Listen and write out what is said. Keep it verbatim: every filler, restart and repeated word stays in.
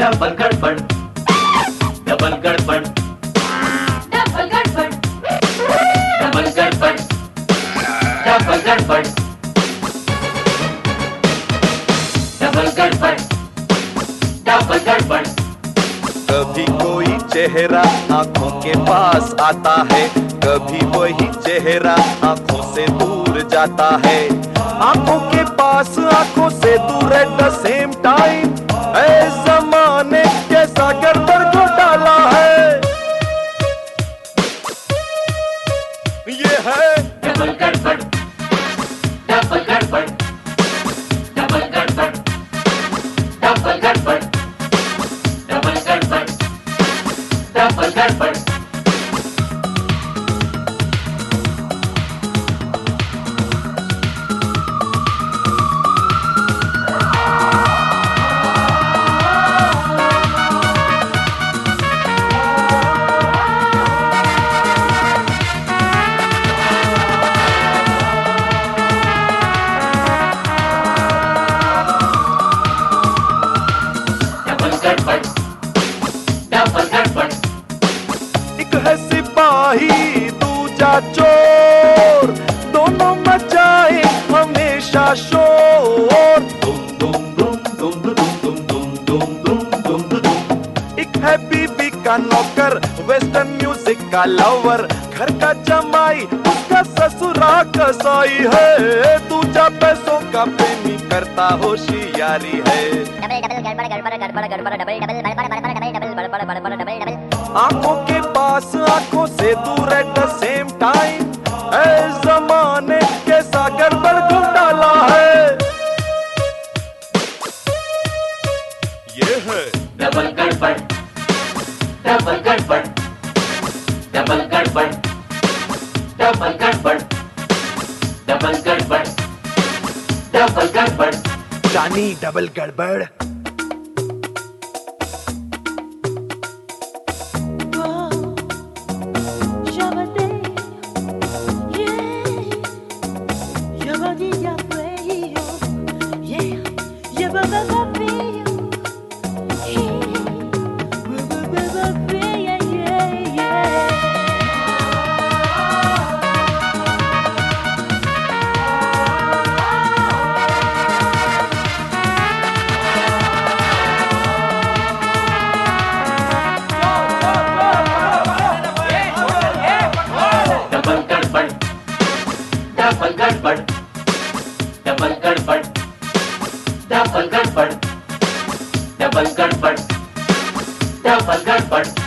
Double गड़बड़, double गड़बड़, double गड़बड़, डबल गड़बड़, डबल गड़बड़, डबल गड़बड़, डबल गड़बड़। कभी कोई चेहरा आंखों के पास आता है, कभी वही चेहरा आंखों से दूर जाता है। आंखों के पास आंखों से दूर एट द सेम टाइम, ऐ ज़माने कैसा गड़बड़ घोटाला है। ये है डबल गड़बड़, डबल गड़बड़, डबल गड़बड़, डबल गड़बड़, डबल गड़बड़, डबल गड़बड़। एक है सिपाही दूजा चोर, दोनों मचाए हमेशा शोर। दुम दुम दुम दुम दुम दुम दुम दुम दुम दुम दुम। एक है बीबी का नौकर, वेस्टर्न म्यूजिक का लवर, घर का जमाई उसका ससुरा कसाई है। दूजा पैसों का प्रेमी करता होशियारी है। आंखों के पास आंखों से दूर एट द सेम टाइम, ऐ ज़माने कैसा गड़बड़ घोटाला है। ये है डबल गड़बड़, डबल गड़बड़, डबल गड़बड़, डबल गड़बड़, डबल गड़बड़, डबल गड़बड़। जानी डबल गड़बड़। डबल गड़बड़, डबल गड़बड़, डबल गड़बड़, डबल गड़बड़, डबल गड़बड़, डबल गड़बड़।